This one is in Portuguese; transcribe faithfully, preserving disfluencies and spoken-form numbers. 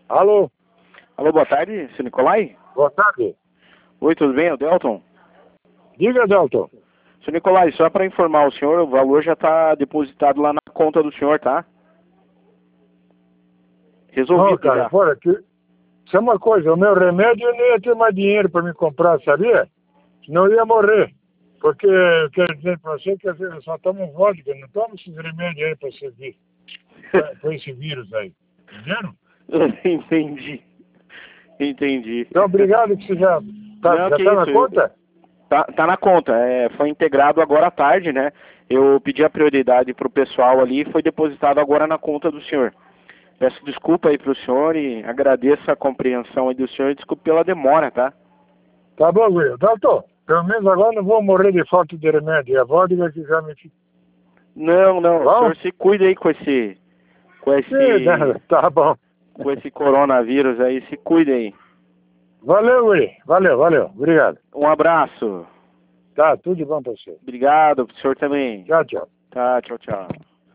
Alô? Alô, boa tarde, seu Nicolai? Boa tarde. Oi, tudo bem? É o Delton? Diga, Delton. Seu Nicolai, só para informar o senhor, o valor já está depositado lá na conta do senhor, tá? Resolvido Não, cara, já. fora aqui. Isso é uma coisa, o meu remédio eu não ia ter mais dinheiro para me comprar, sabia? Senão eu ia morrer. Porque eu quero dizer para você que eu só tomo vodka, não tomo esses remédios aí para esse, pra esse vírus aí. Entenderam? Entendi. Entendi. Então, obrigado que você já tá, Não, já que tá na isso. eu- conta? Tá, tá na conta. É, foi integrado agora à tarde, né? Eu pedi a prioridade pro pessoal ali e foi depositado agora na conta do senhor. Peço desculpa aí pro senhor e agradeço a compreensão aí do senhor e desculpe pela demora, tá? Tá bom, Will. Delton, pelo menos agora não vou morrer de falta de remédio. É a vodka que já me... Não, não, o Bom? senhor se cuida aí com esse, com Sim, né? esse, Tá bom. com esse coronavírus aí, se cuida aí. Valeu, Will. Valeu, valeu. Obrigado. Um abraço. Tá, tudo de bom pra você. Obrigado, pro senhor também. Tchau, tchau. Tá, tchau, tchau.